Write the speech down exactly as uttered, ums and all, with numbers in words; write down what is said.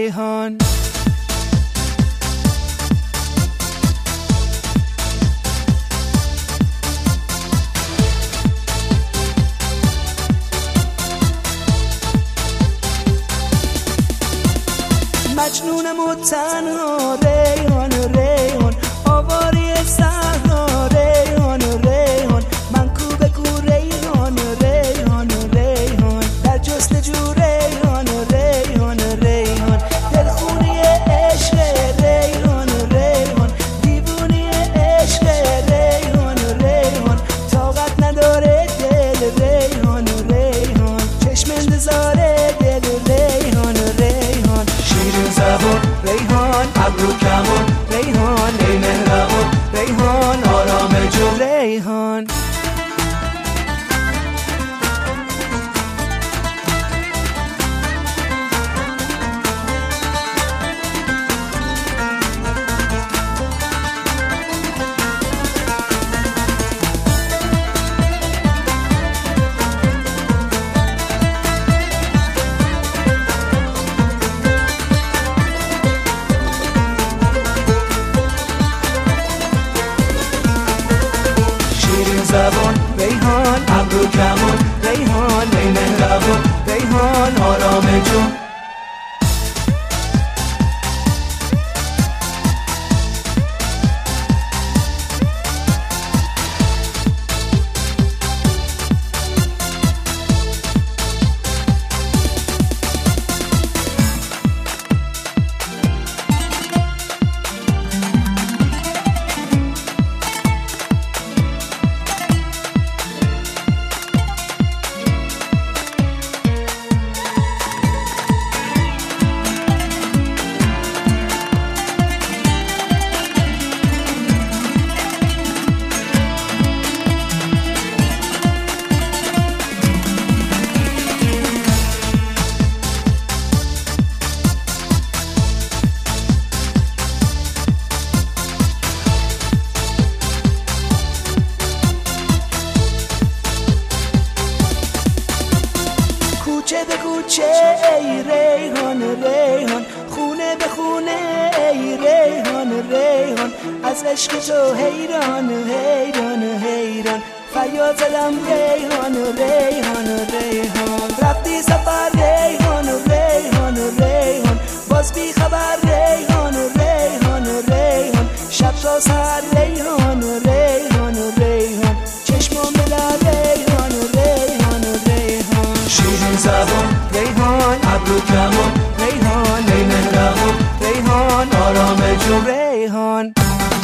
ریحان. مجنونم و تنها ریحان ریحان، آواری صحرا ریحان ریحان، من کو به کو ریحان ریحان ریحان، در جستجو ریحان ریحان ریحان، دلخونی عشق ریحان ریحان، دیوونی عشق ریحان ریحان، طاقت نداره دل ریحان ریحان، چشم انتظار دل ریحان ریحان. شیرین زبان ریحان، ابرو کمون ریحان، ای مهربان ریحان، آرام جون ریحان. زبان ریحان، ابرو کمون ریحان، ای مهربان ریحان، آرام جون. کوچه به کوچه ای ریحان ریحان، خونه به خونه ای ریحان ریحان، از عشق تو حیران حیران حیران، فریاد زدم ریحان ریحان ریحان، رفتی سفر ریحان ریحان ریحان، باز بی خبر ریحان ریحان ریحان، شب تا سحر ریحان ریحان ریحان، چشمام بلر ریحان ریحان ریحان. شیرین زبان ریحان، ابرو کمون ریحان، ای مهربان ریحان، آرام جون ریحان.